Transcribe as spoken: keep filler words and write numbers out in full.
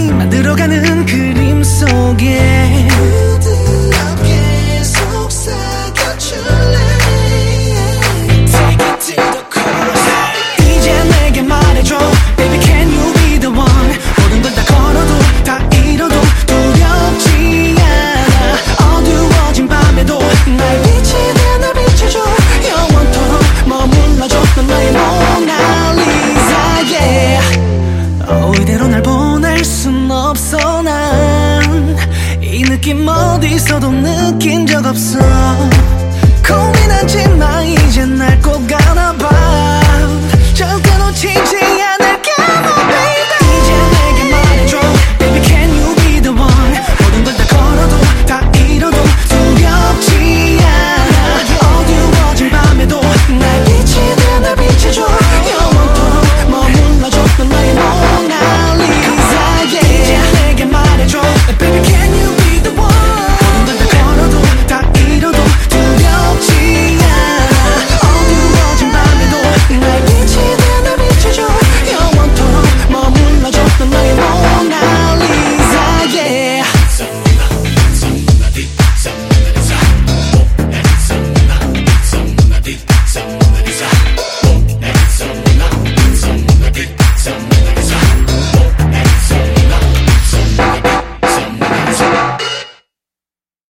만들어가는 그림 속에 부드럽게 속삭여줄래. Take it to the chorus. 이제 내게 말해줘 Baby can you be the one. 모든 걸 다 걸어도 다 잃어도 두렵지 않아. 어두워진 밤에도 날 비치듯 날 비춰줘. 영원토록 머물러줘. 넌 나의 모나리자 yeah. 어, 이대로 날 보낼 순 없어. 난 이 느낌 어디서도 느낀 적 없어. 고민하지 마 이제 날 꼭 알아봐. 절대 놓치지